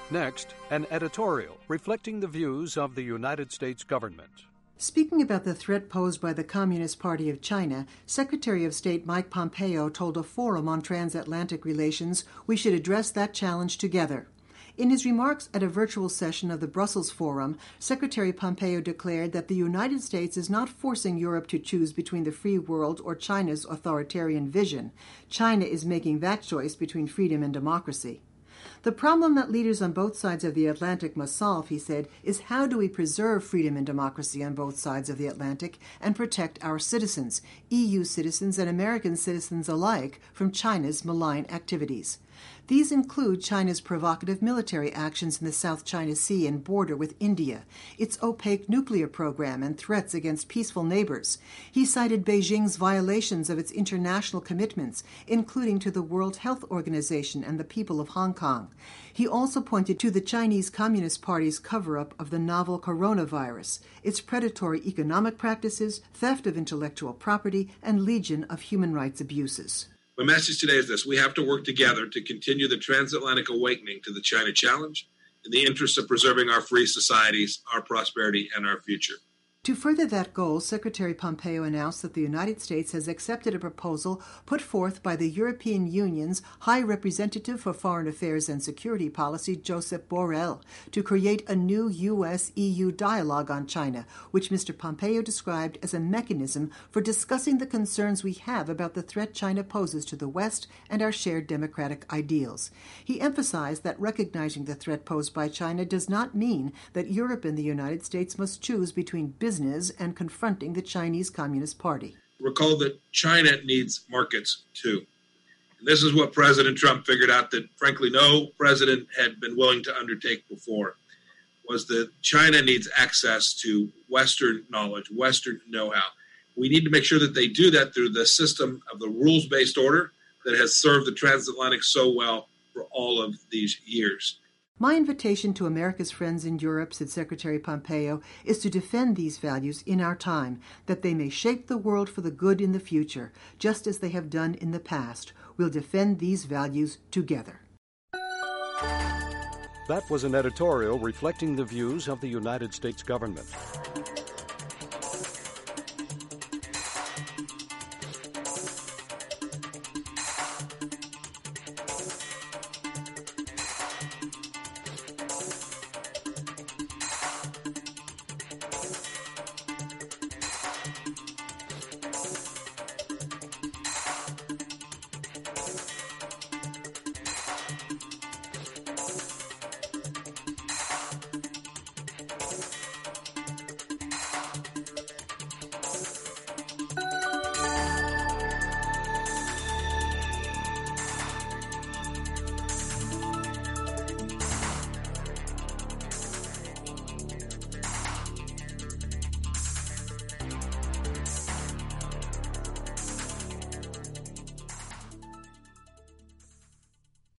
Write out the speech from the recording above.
Next, an editorial reflecting the views of the United States government. Speaking about the threat posed by the Communist Party of China, Secretary of State Mike Pompeo told a forum on transatlantic relations we should address that challenge together. In his remarks at a virtual session of the Brussels Forum, Secretary Pompeo declared that the United States is not forcing Europe to choose between the free world or China's authoritarian vision. China is making that choice between freedom and democracy. The problem that leaders on both sides of the Atlantic must solve, he said, is how do we preserve freedom and democracy on both sides of the Atlantic and protect our citizens, EU citizens and American citizens alike, from China's malign activities. These include China's provocative military actions in the South China Sea and border with India, its opaque nuclear program and threats against peaceful neighbors. He cited Beijing's violations of its international commitments, including to the World Health Organization and the people of Hong Kong. He also pointed to the Chinese Communist Party's cover-up of the novel coronavirus, its predatory economic practices, theft of intellectual property, and legion of human rights abuses. My message today is this: we have to work together to continue the transatlantic awakening to the China challenge in the interest of preserving our free societies, our prosperity, and our future. To further that goal, Secretary Pompeo announced that the United States has accepted a proposal put forth by the European Union's High Representative for Foreign Affairs and Security Policy, Josep Borrell, to create a new U.S.-EU dialogue on China, which Mr. Pompeo described as a mechanism for discussing the concerns we have about the threat China poses to the West and our shared democratic ideals. He emphasized that recognizing the threat posed by China does not mean that Europe and the United States must choose between business and confronting the Chinese Communist Party. Recall that China needs markets too. And this is what President Trump figured out that, frankly, no president had been willing to undertake before, was that China needs access to Western knowledge, Western know-how. We need to make sure that they do that through the system of the rules-based order that has served the transatlantic so well for all of these years. My invitation to America's friends in Europe, said Secretary Pompeo, is to defend these values in our time, that they may shape the world for the good in the future, just as they have done in the past. We'll defend these values together. That was an editorial reflecting the views of the United States government.